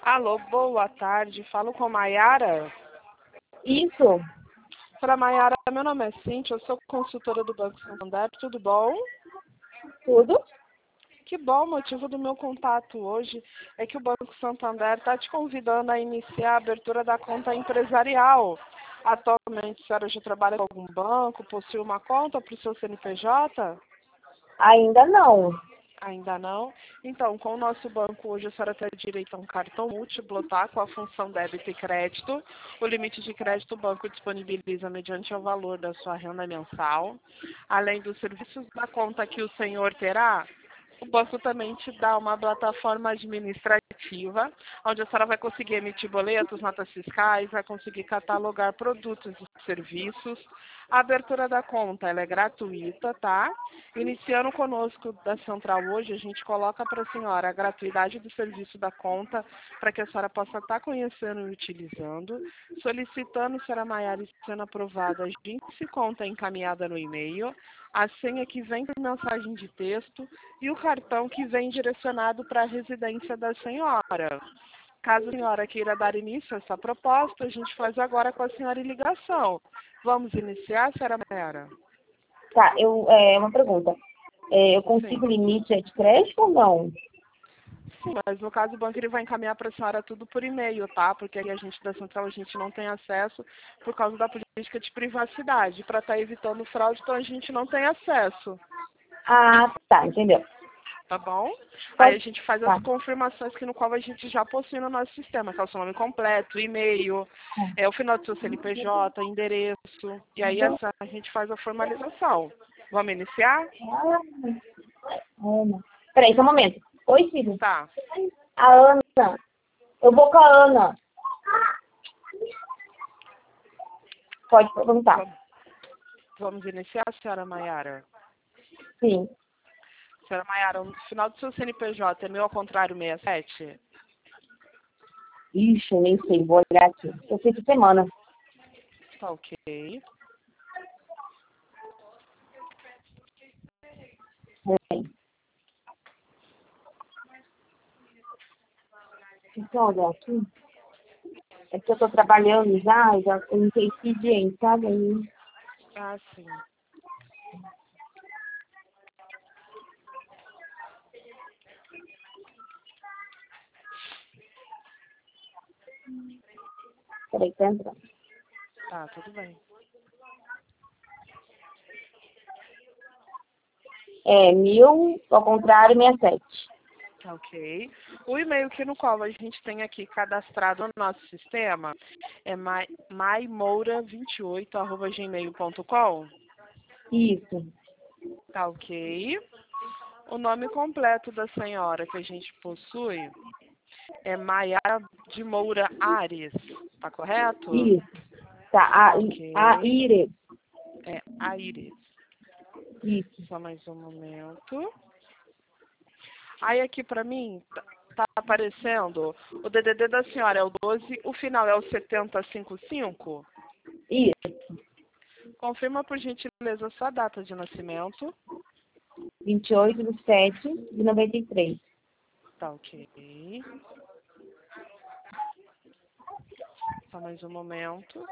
Alô, boa tarde. Falo com a Maiara. Isso, Para Maiara, meu nome é Cíntia, eu sou consultora do Banco Santander. Tudo bom? tudo. Que bom, o motivo do meu contato hoje é que o Banco Santander está te convidando a iniciar a abertura da conta empresarial. Atualmente, a senhora já trabalha com algum banco, possui uma conta para o seu CNPJ? Ainda não. Ainda não? Então, com o nosso banco hoje a senhora tem direito a um cartão múltiplo, tá? Com a função débito e crédito. O limite de crédito o banco disponibiliza mediante o valor da sua renda mensal. Além dos serviços da conta que o senhor terá, o banco também te dá uma plataforma administrativa, onde a senhora vai conseguir emitir boletos, notas fiscais, vai conseguir catalogar produtos e serviços. A abertura da conta ela é gratuita, tá? Iniciando conosco da Central hoje, a gente coloca para a senhora a gratuidade do serviço da conta, para que a senhora possa estar conhecendo e utilizando. Solicitando, senhora Maiara, e sendo aprovada, a gente se conta encaminhada no e-mail, a senha que vem por mensagem de texto e o cartão que vem direcionado para a residência da senhora. Caso a senhora queira dar início a essa proposta, a gente faz agora com a senhora em ligação. Vamos iniciar, senhora Maiara? Tá, uma pergunta. Eu consigo Sim. limite de crédito ou não? Sim, mas no caso o banco ele vai encaminhar para a senhora tudo por e-mail, tá? Porque aí a gente da Central a gente não tem acesso por causa da política de privacidade. Para estar evitando fraude, então a gente não tem acesso. Ah, tá, entendeu. Tá bom? Aí a Pode, gente faz as tá. confirmações que no qual a gente já possui no nosso sistema, que é o seu nome completo, e-mail, o final do seu CNPJ, endereço. E aí a gente faz a formalização. Vamos iniciar? Ana. Peraí, só um momento. Oi, filho. Tá. A Ana. Eu vou com a Ana. Pode perguntar. Vamos iniciar, senhora Maiara? Sim. Senhora Maiara, o final do seu CNPJ é meu ao contrário 67? Ixi, eu nem sei, vou olhar aqui. Eu fiz essa semana. Tá ok. Peraí. Deixa eu olhar aqui. É que eu tô trabalhando já eu não sei expediente, sabe? Aí, Ah, sim. peraí, tá entrando. Tá, tudo bem. É 1000, ao contrário, 67. Tá ok. O e-mail que no qual a gente tem aqui cadastrado no nosso sistema é maimoura28@gmail.com. Isso. Tá ok. O nome completo da senhora que a gente possui é Maiara de Moura Ares. Tá correto? Isso. Tá, Tá a ok. Ire. É Aires. Isso. Só mais um momento. Aí aqui pra mim tá aparecendo o DDD da senhora é o 12, o final é o 7055. Isso. Confirma por gentileza a sua data de nascimento. 28/7/93. Tá ok. Só mais um momento.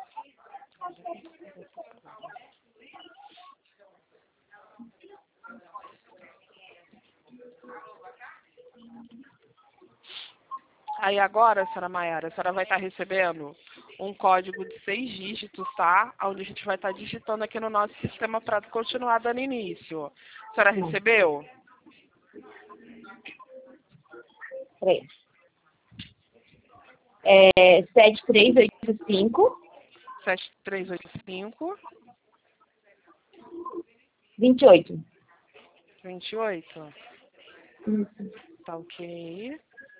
Aí agora, senhora Maiara, a senhora vai estar recebendo um código de 6 dígitos, tá? Onde a gente vai estar digitando aqui no nosso sistema para continuar dando início. A senhora recebeu? Peraí. 7385 7385 28. 28. Isso. Tá ok.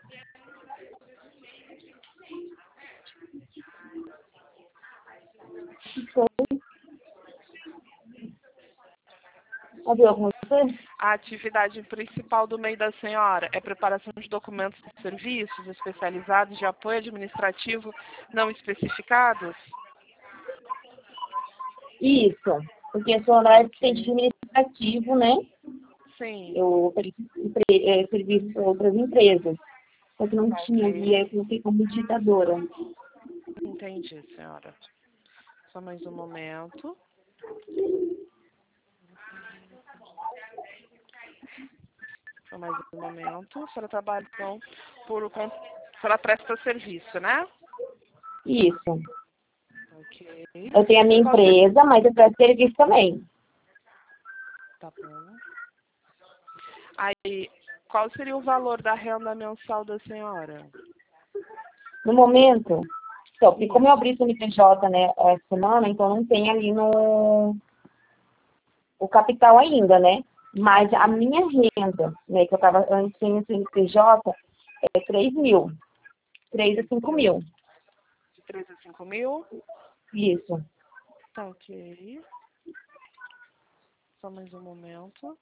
Havia alguma coisa? A atividade principal do MEI da senhora é preparação de documentos de serviços especializados de apoio administrativo não especificados? Isso. Porque eu sou Tá na assistente ok. administrativo, né? Sim. Eu ofereço serviço para outras empresas. Só que não tinha Ok. guia, eu coloquei como digitadora. Entendi, senhora. Só mais um momento. Só mais um momento. A senhora trabalha, então, a senhora presta serviço, né? Isso. Ok. Eu tenho a minha Qual seria... empresa, mas eu presto serviço também. Tá bom. Aí, qual seria o valor da renda mensal da senhora? No momento, então, porque como eu Isso. abri o CNPJ, né, essa semana, então não tem ali no o capital ainda, né? Mas a minha renda, né, que eu estava antes sem o CNPJ, é 3 mil. 3 a 5 Mil. mil. De 3 a 5 mil? Isso. Tá ok. Só mais um momento.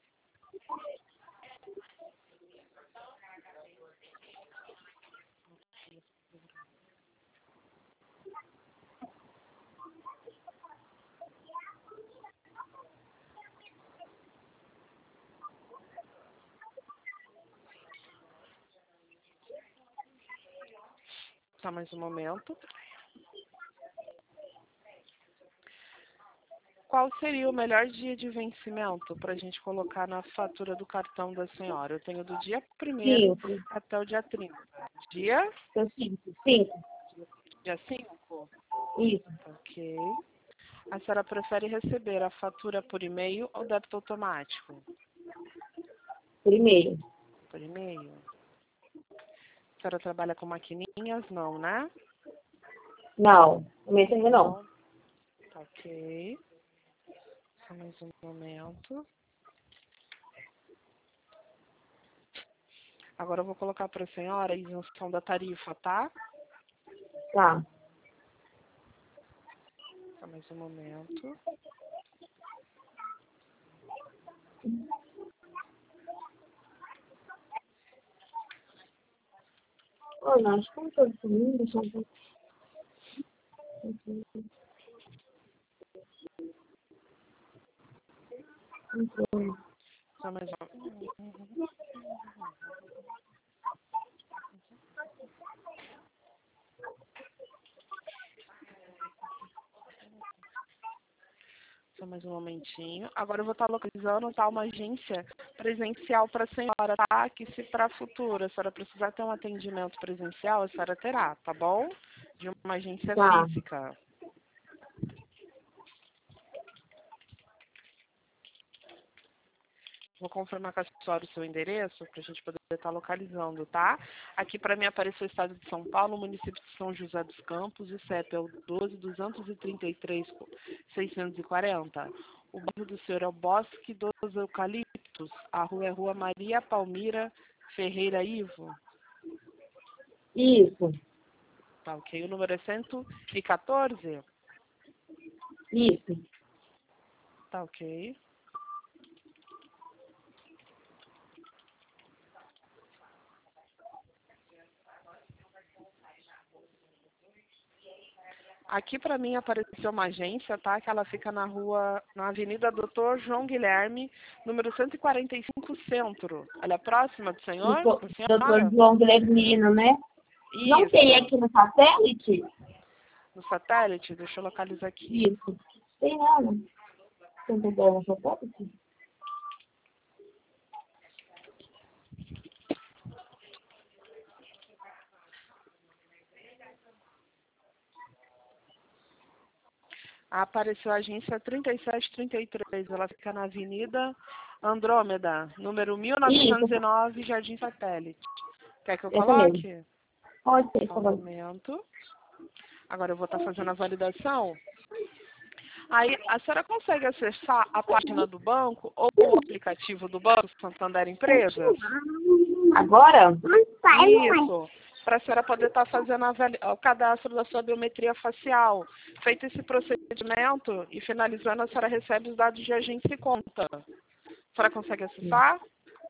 Só mais um momento. Qual seria o melhor dia de vencimento para a gente colocar na fatura do cartão da senhora? Eu tenho do dia 1º 5. até o dia 30. Dia? São 5. 5. Dia 5? Isso. Ok. A senhora prefere receber a fatura por e-mail ou débito automático? Por e-mail. Por e-mail. A senhora trabalha com maquininhas? Não, né? Não. No mês ainda não. Não. Tá ok. Só mais um momento. Agora eu vou colocar para a senhora a isenção da tarifa, tá? Tá. Só mais um momento. Ô, não, acho que não tô comigo, deixa eu ver. Só mais um. Só mais um momentinho. Agora eu vou estar localizando, tá, uma agência presencial para a senhora, tá? Que se para a futura a senhora precisar ter um atendimento presencial, a senhora terá, tá bom? De uma agência Tá. física. Vou confirmar com a senhora o seu endereço para a gente poder estar localizando, tá? Aqui para mim apareceu o estado de São Paulo, município de São José dos Campos, o CEP é o 12.233.640. O bairro do senhor é o Bosque dos Eucaliptos. A rua é Rua Maria Palmira Ferreira Ivo. Isso. Tá ok. O número é 114? Isso. Tá ok. Aqui para mim apareceu uma agência, tá? Que ela fica na Avenida Doutor João Guilherme, número 145 Centro. Ela é próxima do senhor? Da Doutor senhora? João Guilhermino, né? Não tem Isso. aqui no satélite? No satélite, deixa eu localizar aqui. Isso. Tem nada. Tem ideia no satélite? Apareceu a agência 3733. Ela fica na Avenida Andrômeda, número Isso. 1909, Jardim Satélite. Quer que eu Essa mesmo. coloque? Pode ser, Só por um favor. momento. Agora eu vou estar fazendo a validação. Aí, a senhora consegue acessar a página do banco ou o aplicativo do Banco Santander Empresas? Agora? Isso, para a senhora poder estar fazendo o cadastro da sua biometria facial. Feito esse procedimento e finalizando, a senhora recebe os dados de agência e conta. A senhora consegue acessar?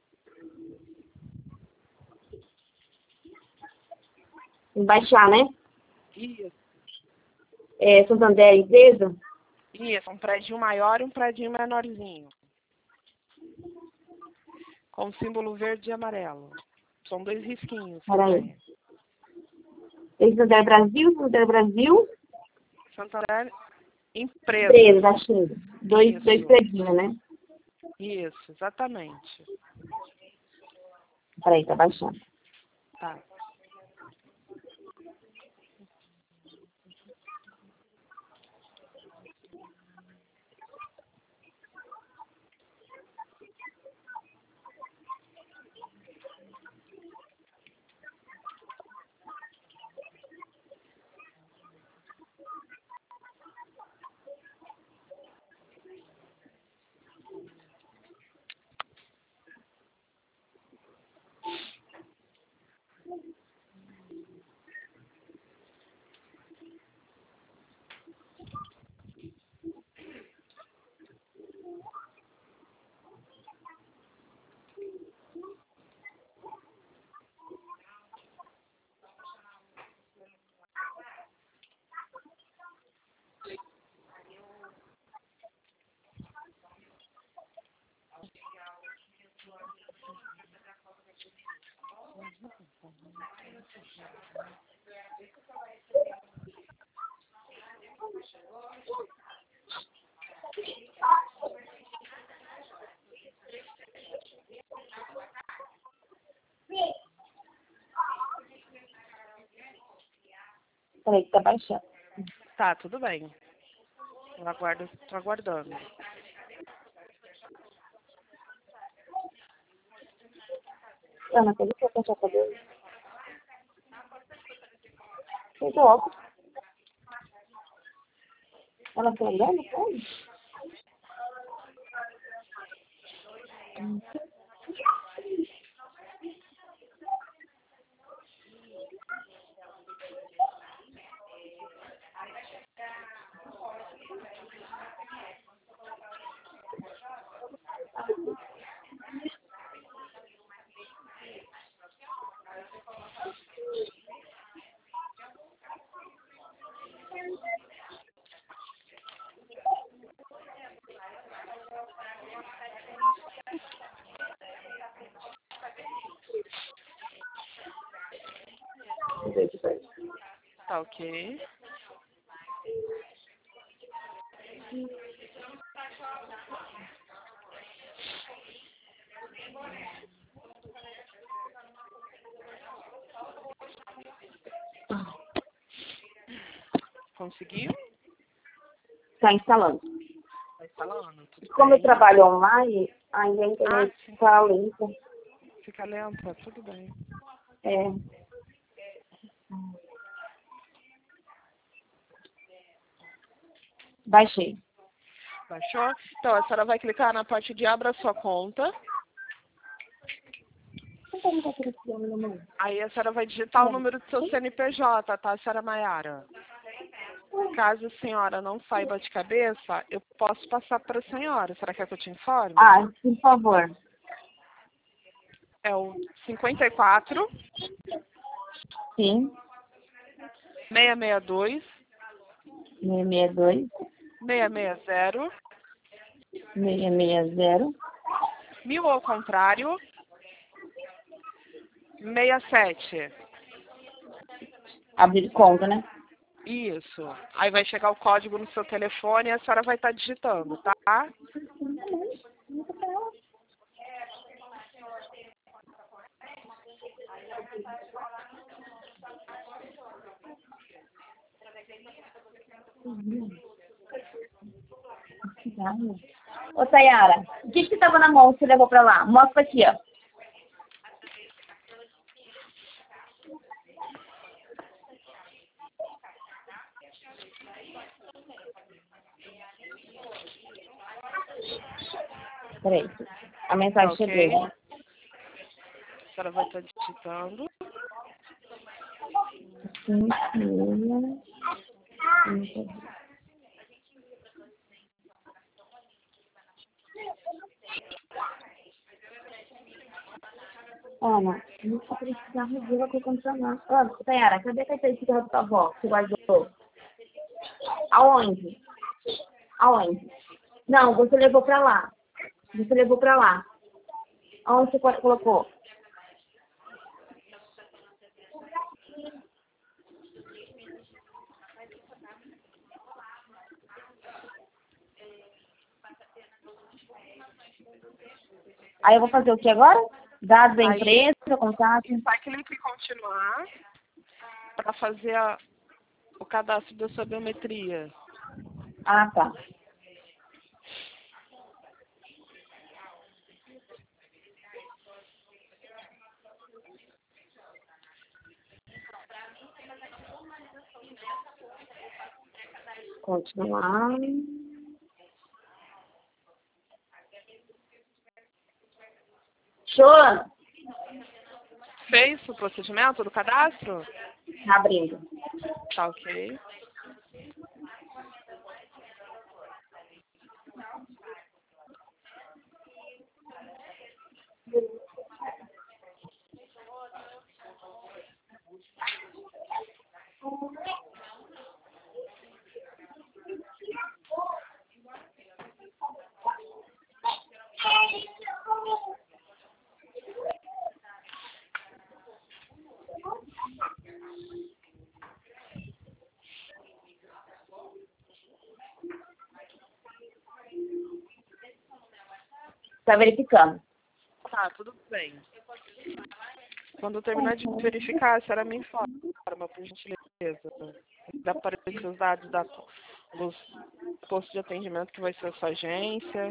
Baixar, né? Isso. É, Santander Empresa? Isso, um prédio maior e um prédio menorzinho. Com símbolo verde e amarelo. São 2 risquinhos. Peraí. Esse Santander Brasil, Santander Brasil. Santander Empresa, Empresa. achei. Dois preguinhos, né? Isso, exatamente. Peraí, tá baixando. Tá. Peraí, que tá baixando. Tá, tudo bem. Tô aguardando. Ana, pode ser pentear o cabelo? Fez o óculos. Ela tá olhando, sabe? Tá ok. Conseguiu? Tá instalando. Tá instalando, tudo Como eu bem. trabalho online, ainda a internet Sim. tá lenta. Fica lenta, tudo bem. É. Baixei. Baixou? Então, a senhora vai clicar na parte de abra sua conta. Aí a senhora vai digitar o número do seu CNPJ, tá, senhora Maiara? Caso a senhora não saiba de cabeça, eu posso passar para a senhora. Será que é que eu te informe? Ah, por favor. É o 54 Sim. 662 662 660 660 1000 ao contrário 67. abrir conta, né? Isso. Aí vai chegar o código no seu telefone e a senhora vai estar digitando, tá? Ô, Tayara, o que você tava na mão que você levou pra lá? Mostra aqui, ó. Peraí. A mensagem Tá ok? chegou. A senhora vai estar digitando. Ana, não só precisar rever o condicionar. Ana, Tayara, cadê a carteira de cigarro da tua avó que você guardou? Aonde? Aonde? Não, você levou pra lá. Você levou pra lá. Aonde você colocou? Aí eu vou fazer o que agora? Dados da Aí, empresa, contato. vai clicar em continuar para fazer o cadastro da sua biometria. Ah, tá. Continuar. Joana, Fez o procedimento do cadastro? tá abrindo. Tá ok. Tá verificando. Tá, tudo bem. Quando eu terminar de verificar, a senhora me informa, por gentileza. Dá para aparecer os dados dos postos de atendimento que vai ser a sua agência.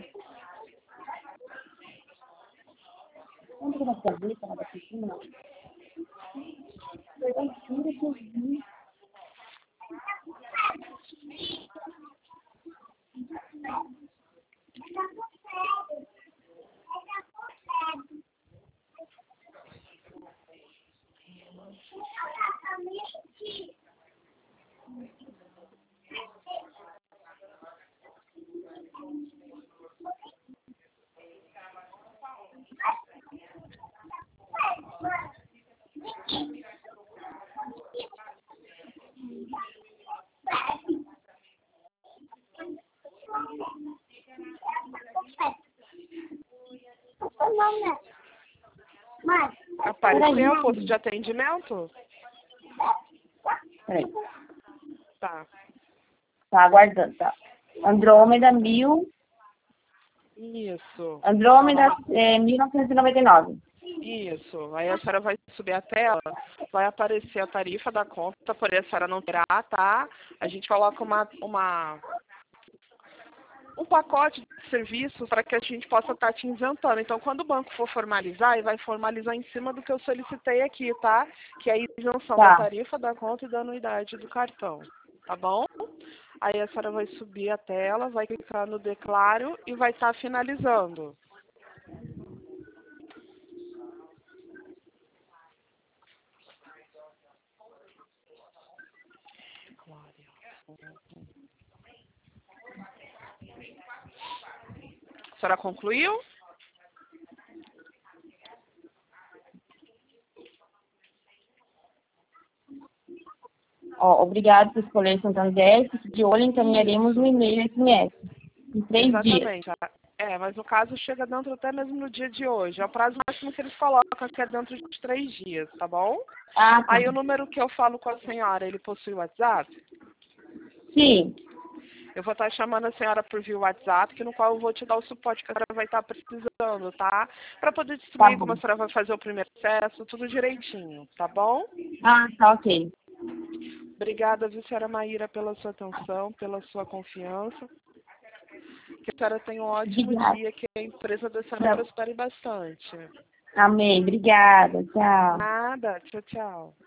Onde que vai fazer? Tá na piscina? Apareceu o posto de atendimento? Peraí. Tá. Tá aguardando, tá. Andrômeda 1000. Isso. Andrômeda 1999. Isso. Aí a senhora vai subir a tela, vai aparecer a tarifa da conta, porém a senhora não terá, tá? A gente coloca um pacote de serviços para que a gente possa estar te isentando. Então, quando o banco for formalizar, ele vai formalizar em cima do que eu solicitei aqui, tá? Que é a isenção da Tá. tarifa da conta e da anuidade do cartão, tá bom? Aí a senhora vai subir a tela, vai clicar no declaro e vai estar finalizando. A senhora concluiu? Ó, obrigado por escolher Santander. Se de olho, encaminharemos Isso. no e-mail SMS. Em 3 dias. Exatamente. Mas no caso chega dentro até mesmo no dia de hoje. É o prazo máximo que eles colocam, que é dentro de 3 dias, tá bom? Ah, tá. Aí o número que eu falo com a senhora, ele possui WhatsApp? Sim. Eu vou estar chamando a senhora por via WhatsApp, que no qual eu vou te dar o suporte que a senhora vai estar precisando, tá? Para poder Tá distribuir como bom. a senhora vai fazer o primeiro acesso, tudo direitinho, tá bom? Ah, tá ok. Obrigada, viu, senhora Maíra, pela sua atenção, pela sua confiança. Que a senhora tenha um ótimo Obrigada. dia, que a empresa da senhora prospere bastante. Amém. Obrigada. Tchau. Nada. Tchau, tchau.